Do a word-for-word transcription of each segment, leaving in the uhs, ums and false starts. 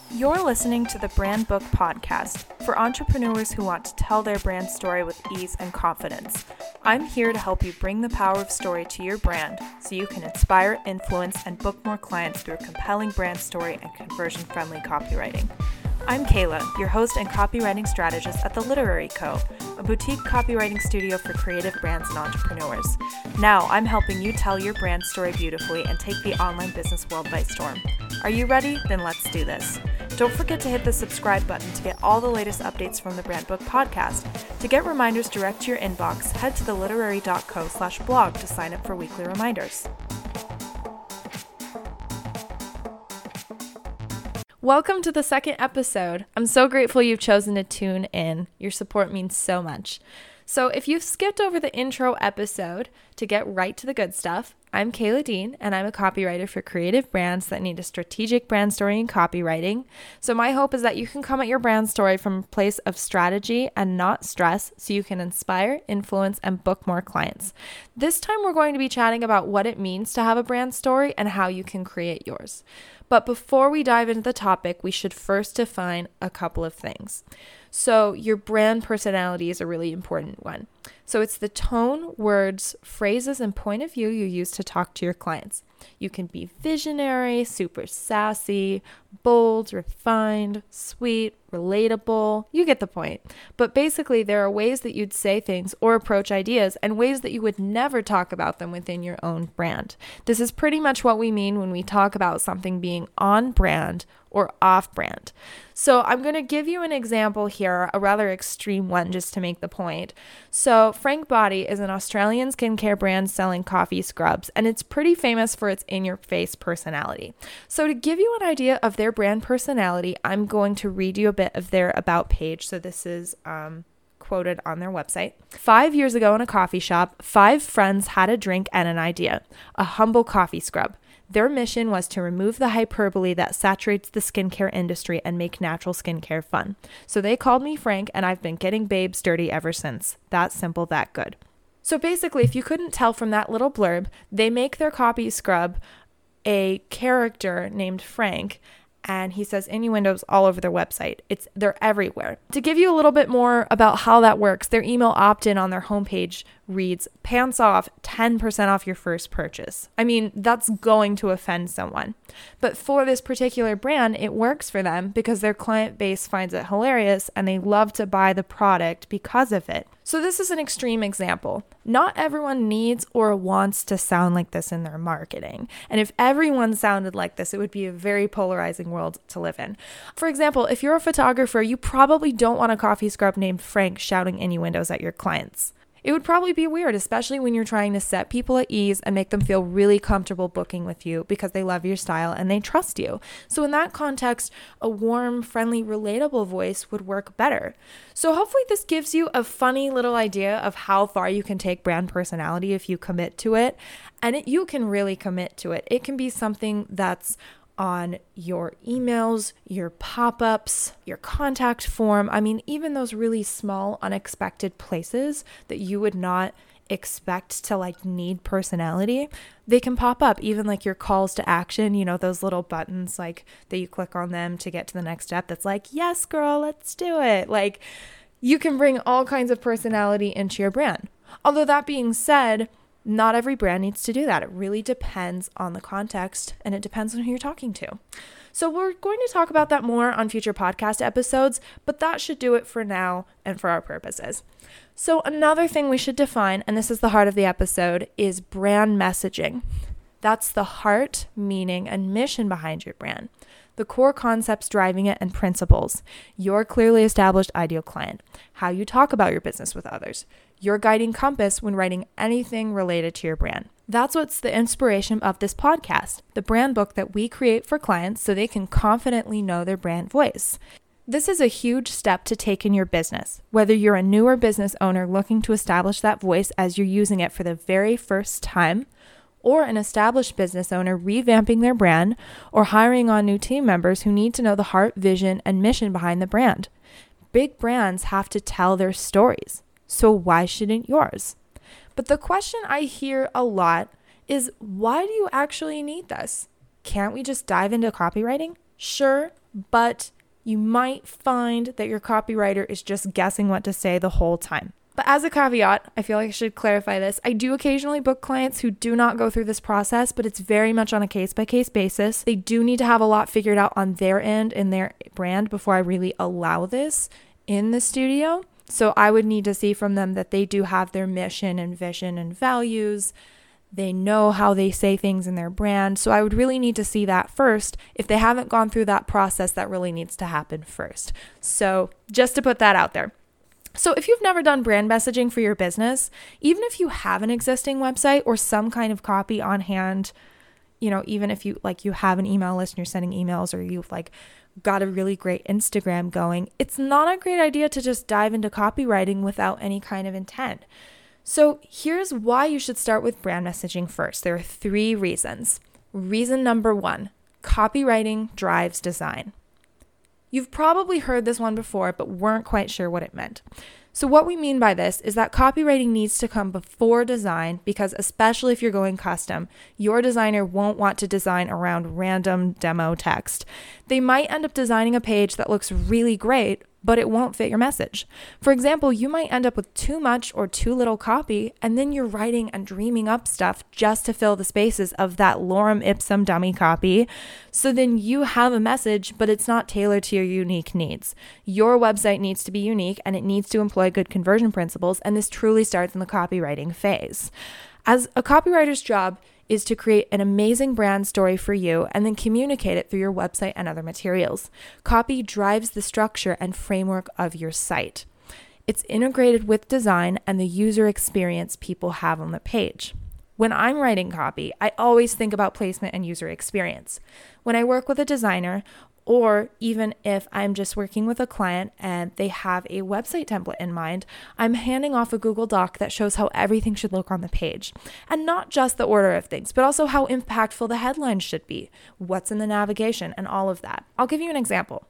You're listening to the Brand Book Podcast for entrepreneurs who want to tell their brand story with ease and confidence. I'm here to help you bring the power of story to your brand so you can inspire, influence, and book more clients through a compelling brand story and conversion-friendly copywriting. I'm Kayla, your host and copywriting strategist at The Literary Co., a boutique copywriting studio for creative brands and entrepreneurs. Now, I'm helping you tell your brand story beautifully and take the online business world by storm. Are you ready? Then let's do this. Don't forget to hit the subscribe button to get all the latest updates from the Brand Book Podcast. To get reminders direct to your inbox, head to theliterary.co slash blog to sign up for weekly reminders. Welcome to the second episode. I'm so grateful you've chosen to tune in. Your support means so much. So if you've skipped over the intro episode to get right to the good stuff, I'm Kayla Dean, and I'm a copywriter for creative brands that need a strategic brand story in copywriting. So my hope is that you can come at your brand story from a place of strategy and not stress so you can inspire, influence, and book more clients. This time we're going to be chatting about what it means to have a brand story and how you can create yours. But before we dive into the topic, we should first define a couple of things. So your brand personality is a really important one. So it's the tone, words, phrases, and point of view you use to talk to your clients. You can be visionary, super sassy, bold, refined, sweet, relatable. You get the point. But basically, there are ways that you'd say things or approach ideas and ways that you would never talk about them within your own brand. This is pretty much what we mean when we talk about something being on brand or off brand. So I'm going to give you an example here, a rather extreme one just to make the point. So Frank Body is an Australian skincare brand selling coffee scrubs, and it's pretty famous for its in-your-face personality. So to give you an idea of their brand personality, I'm going to read you a bit of their about page. So this is um, quoted on their website. Five years ago in a coffee shop, five friends had a drink and an idea, a humble coffee scrub. Their mission was to remove the hyperbole that saturates the skincare industry and make natural skincare fun. So they called me Frank, and I've been getting babes dirty ever since. That simple, that good. So basically, if you couldn't tell from that little blurb, they make their coffee scrub a character named Frank, and he says innuendos all over their website. It's they're everywhere. To give you a little bit more about how that works, their email opt-in on their homepage reads, pants off, ten percent off your first purchase. I mean, that's going to offend someone. But for this particular brand, it works for them because their client base finds it hilarious and they love to buy the product because of it. So this is an extreme example. Not everyone needs or wants to sound like this in their marketing. And if everyone sounded like this, it would be a very polarizing world to live in. For example, if you're a photographer, you probably don't want a coffee scrub named Frank shouting innuendos at your clients. It would probably be weird, especially when you're trying to set people at ease and make them feel really comfortable booking with you because they love your style and they trust you. So in that context, a warm, friendly, relatable voice would work better. So hopefully this gives you a funny little idea of how far you can take brand personality if you commit to it. And it, you can really commit to it. It can be something that's on your emails, your pop-ups, your contact form. I mean, even those really small, unexpected places that you would not expect to like need personality, they can pop up. Even like your calls to action, you know, those little buttons like that you click on them to get to the next step. That's like, yes, girl, let's do it. Like you can bring all kinds of personality into your brand. Although that being said, not every brand needs to do that. It really depends on the context and it depends on who you're talking to. So we're going to talk about that more on future podcast episodes, but that should do it for now and for our purposes. So another thing we should define, and this is the heart of the episode, is brand messaging. That's the heart, meaning, and mission behind your brand. The core concepts driving it and principles. Your clearly established ideal client. How you talk about your business with others. Your guiding compass when writing anything related to your brand. That's what's the inspiration of this podcast, the brand book that we create for clients so they can confidently know their brand voice. This is a huge step to take in your business, whether you're a newer business owner looking to establish that voice as you're using it for the very first time, or an established business owner revamping their brand, or hiring on new team members who need to know the heart, vision, and mission behind the brand. Big brands have to tell their stories. So why shouldn't yours? But the question I hear a lot is, why do you actually need this? Can't we just dive into copywriting? Sure, but you might find that your copywriter is just guessing what to say the whole time. But as a caveat, I feel like I should clarify this. I do occasionally book clients who do not go through this process, but it's very much on a case-by-case basis. They do need to have a lot figured out on their end in their brand before I really allow this in the studio. So I would need to see from them that they do have their mission and vision and values. They know how they say things in their brand. So I would really need to see that first. If they haven't gone through that process, that really needs to happen first. So just to put that out there. So if you've never done brand messaging for your business, even if you have an existing website or some kind of copy on hand, you know, even if you like you have an email list and you're sending emails, or you've like got a really great Instagram going, it's not a great idea to just dive into copywriting without any kind of intent. So here's why you should start with brand messaging first. There are three reasons. Reason number one, copywriting drives design. You've probably heard this one before, but weren't quite sure what it meant. So what we mean by this is that copywriting needs to come before design, because especially if you're going custom, your designer won't want to design around random demo text. They might end up designing a page that looks really great, but it won't fit your message. For example, you might end up with too much or too little copy, and then you're writing and dreaming up stuff just to fill the spaces of that lorem ipsum dummy copy. So then you have a message, but it's not tailored to your unique needs. Your website needs to be unique, and it needs to employ good conversion principles, and this truly starts in the copywriting phase. As a copywriter's job is to create an amazing brand story for you and then communicate it through your website and other materials. Copy drives the structure and framework of your site. It's integrated with design and the user experience people have on the page. When I'm writing copy, I always think about placement and user experience. When I work with a designer, or even if I'm just working with a client and they have a website template in mind, I'm handing off a Google Doc that shows how everything should look on the page. And not just the order of things, but also how impactful the headlines should be, what's in the navigation, and all of that. I'll give you an example.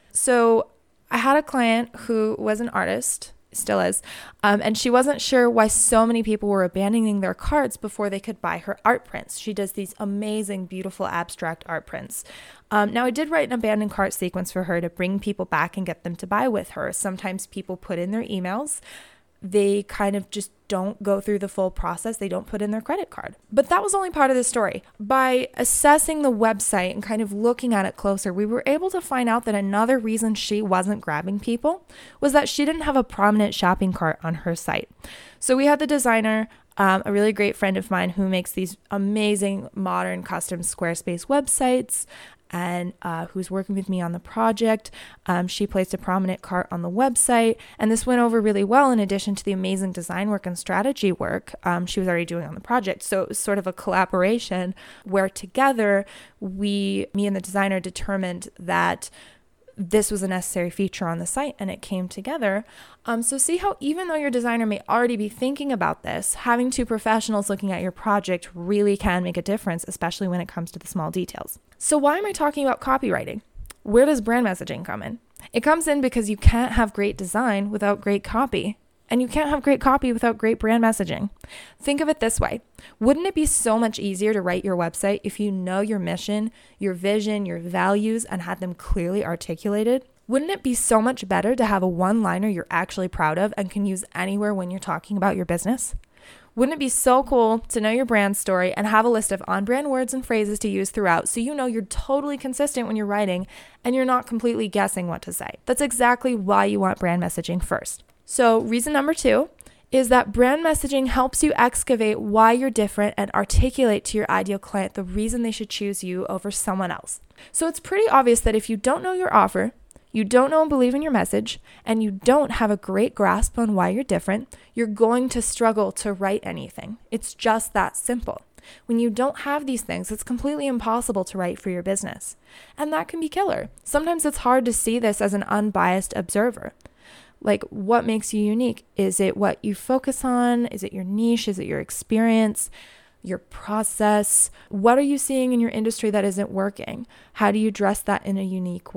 So I had a client who was an artist, still is, um, and she wasn't sure why so many people were abandoning their carts before they could buy her art prints. She does these amazing, beautiful abstract art prints. Um, now, I did write an abandoned cart sequence for her to bring people back and get them to buy with her. Sometimes people put in their emails. They kind of just don't go through the full process. They don't put in their credit card. But that was only part of the story. By assessing the website and kind of looking at it closer, we were able to find out that another reason she wasn't grabbing people was that she didn't have a prominent shopping cart on her site. So we had the designer, um, a really great friend of mine who makes these amazing modern custom Squarespace websites, and uh, who's working with me on the project. Um, she placed a prominent cart on the website, and this went over really well in addition to the amazing design work and strategy work um, she was already doing on the project. So it was sort of a collaboration where together we, me and the designer, determined that this was a necessary feature on the site, and it came together. Um, so see how even though your designer may already be thinking about this, having two professionals looking at your project really can make a difference, especially when it comes to the small details. So why am I talking about copywriting? Where does brand messaging come in? It comes in because you can't have great design without great copy. And you can't have great copy without great brand messaging. Think of it this way. Wouldn't it be so much easier to write your website if you know your mission, your vision, your values, and had them clearly articulated? Wouldn't it be so much better to have a one-liner you're actually proud of and can use anywhere when you're talking about your business? Wouldn't it be so cool to know your brand story and have a list of on-brand words and phrases to use throughout so you know you're totally consistent when you're writing and you're not completely guessing what to say? That's exactly why you want brand messaging first. So reason number two is that brand messaging helps you excavate why you're different and articulate to your ideal client the reason they should choose you over someone else. So it's pretty obvious that if you don't know your offer, you don't know and believe in your message, and you don't have a great grasp on why you're different, you're going to struggle to write anything. It's just that simple. When you don't have these things, it's completely impossible to write for your business. And that can be killer. Sometimes it's hard to see this as an unbiased observer. Like, what makes you unique? Is it what you focus on? Is it your niche? Is it your experience, your process? What are you seeing in your industry that isn't working? How do you address that in a unique way?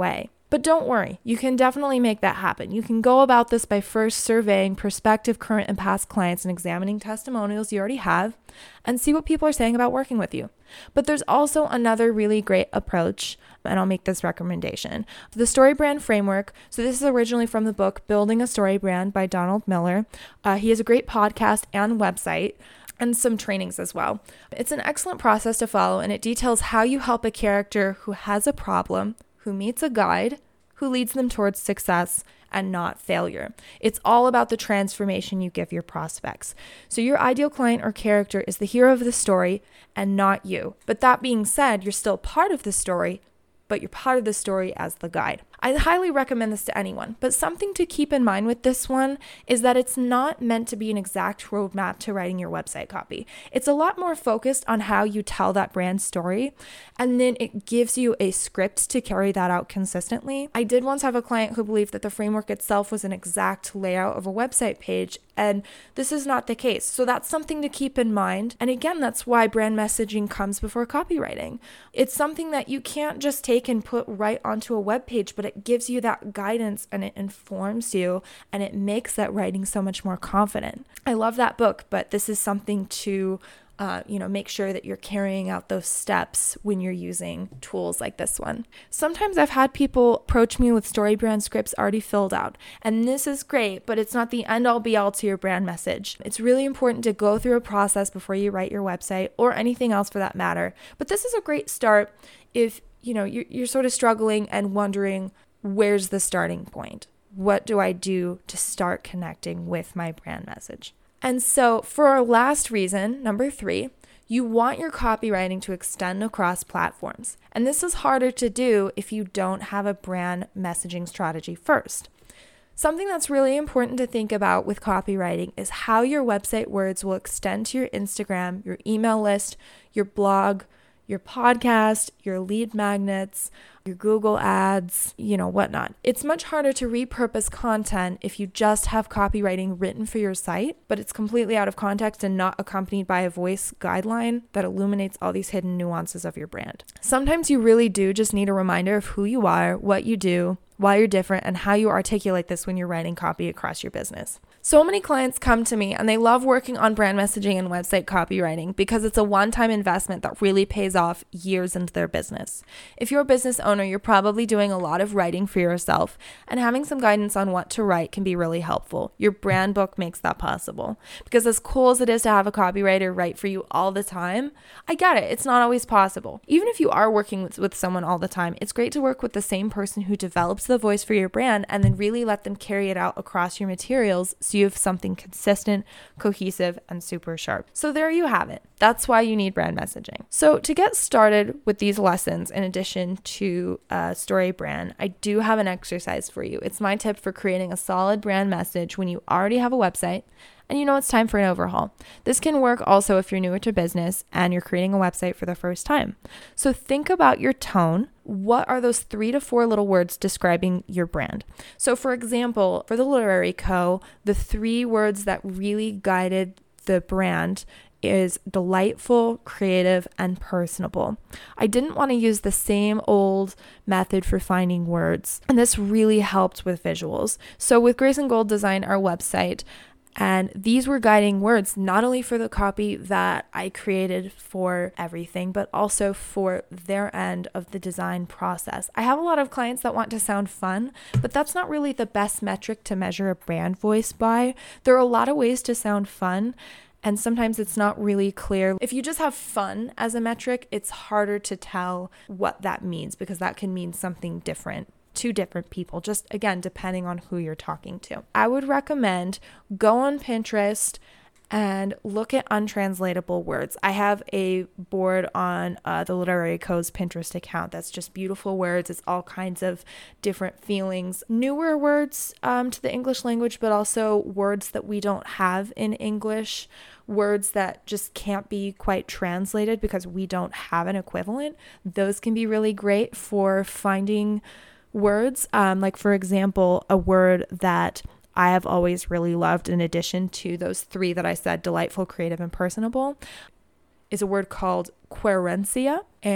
But don't worry, you can definitely make that happen. You can go about this by first surveying prospective, current, and past clients and examining testimonials you already have and see what people are saying about working with you. But there's also another really great approach, and I'll make this recommendation. The Story Brand Framework. So this is originally from the book Building a Story Brand by Donald Miller. Uh, he has a great podcast and website, and some trainings as well. It's an excellent process to follow, and it details how you help a character who has a problem, who meets a guide, who leads them towards success and not failure. It's all about the transformation you give your prospects. So your ideal client or character is the hero of the story and not you. But that being said, you're still part of the story, but you're part of the story as the guide. I highly recommend this to anyone, but something to keep in mind with this one is that it's not meant to be an exact roadmap to writing your website copy. It's a lot more focused on how you tell that brand story, and then it gives you a script to carry that out consistently. I did once have a client who believed that the framework itself was an exact layout of a website page, and this is not the case. So that's something to keep in mind. And again, that's why brand messaging comes before copywriting. It's something that you can't just take and put right onto a web page, but it gives you that guidance and it informs you and it makes that writing so much more confident. I love that book, but this is something to Uh, you know, make sure that you're carrying out those steps when you're using tools like this one. Sometimes I've had people approach me with story brand scripts already filled out, and this is great, but it's not the end all be all to your brand message. It's really important to go through a process before you write your website or anything else for that matter. But this is a great start if, you know, you're, you're sort of struggling and wondering, where's the starting point? What do I do to start connecting with my brand message? And so for our last reason, number three, you want your copywriting to extend across platforms. And this is harder to do if you don't have a brand messaging strategy first. Something that's really important to think about with copywriting is how your website words will extend to your Instagram, your email list, your blog, your podcast, your lead magnets, your Google ads, you know, whatnot. It's much harder to repurpose content if you just have copywriting written for your site, but it's completely out of context and not accompanied by a voice guideline that illuminates all these hidden nuances of your brand. Sometimes you really do just need a reminder of who you are, what you do, why you're different, and how you articulate this when you're writing copy across your business. So many clients come to me and they love working on brand messaging and website copywriting because it's a one-time investment that really pays off years into their business. If you're a business owner, you're probably doing a lot of writing for yourself, and having some guidance on what to write can be really helpful. Your brand book makes that possible. Because as cool as it is to have a copywriter write for you all the time, I get it, it's not always possible. Even if you are working with, with someone all the time, it's great to work with the same person who develops the voice for your brand and then really let them carry it out across your materials so you have something consistent, cohesive, and super sharp. So there you have it. That's why you need brand messaging. So to get started with these lessons, in addition to uh, story brand, I do have an exercise for you. It's my tip for creating a solid brand message when you already have a website and you know it's time for an overhaul. This can work also if you're newer to business and you're creating a website for the first time. So think about your tone. What are those three to four little words describing your brand? So for example, for the Literary Co., the three words that really guided the brand is delightful, creative, and personable. I didn't want to use the same old method for finding words, and this really helped with visuals. So with Grace and Gold Design, our website, and these were guiding words, not only for the copy that I created for everything, but also for their end of the design process. I have a lot of clients that want to sound fun, but that's not really the best metric to measure a brand voice by. There are a lot of ways to sound fun, and sometimes it's not really clear. If you just have fun as a metric, it's harder to tell what that means because that can mean something different to different people, just again, depending on who you're talking to. I would recommend go on Pinterest and look at untranslatable words. I have a board on uh, the Literary Co.'s Pinterest account that's just beautiful words. It's all kinds of different feelings, newer words um, to the English language, but also words that we don't have in English, words that just can't be quite translated because we don't have an equivalent. Those can be really great for finding words. Um, like for example, a word that I have always really loved, in addition to those three that I said, delightful, creative, and personable, is a word called querencia. And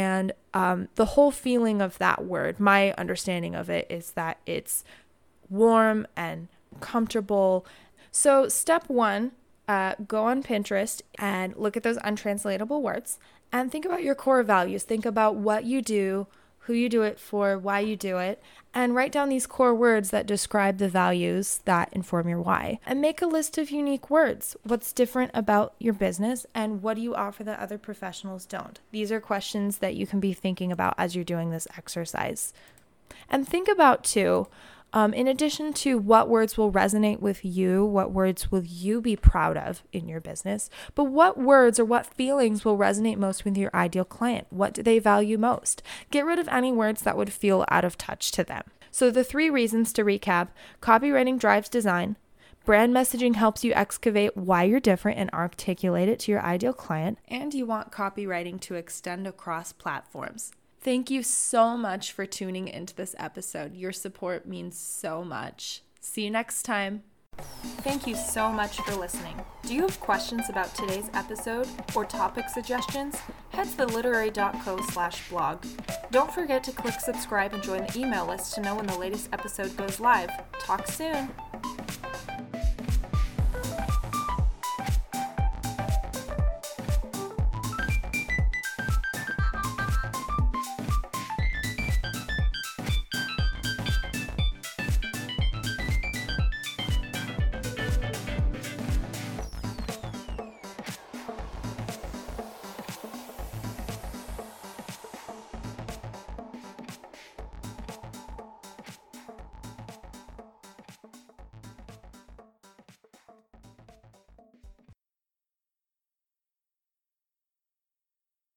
um, the whole feeling of that word, my understanding of it is that it's warm and comfortable. So step one, uh, go on Pinterest and look at those untranslatable words and think about your core values. Think about what you do, who you do it for, why you do it, and write down these core words that describe the values that inform your why. And make a list of unique words. What's different about your business and what do you offer that other professionals don't? These are questions that you can be thinking about as you're doing this exercise. And think about too, Um, in addition to what words will resonate with you, what words will you be proud of in your business, but what words or what feelings will resonate most with your ideal client? What do they value most? Get rid of any words that would feel out of touch to them. So the three reasons to recap: copywriting drives design, brand messaging helps you excavate why you're different and articulate it to your ideal client, and you want copywriting to extend across platforms. Thank you so much for tuning into this episode. Your support means so much. See you next time. Thank you so much for listening. Do you have questions about today's episode or topic suggestions? Head to the literary dot co slash blog. Don't forget to click subscribe and join the email list to know when the latest episode goes live. Talk soon.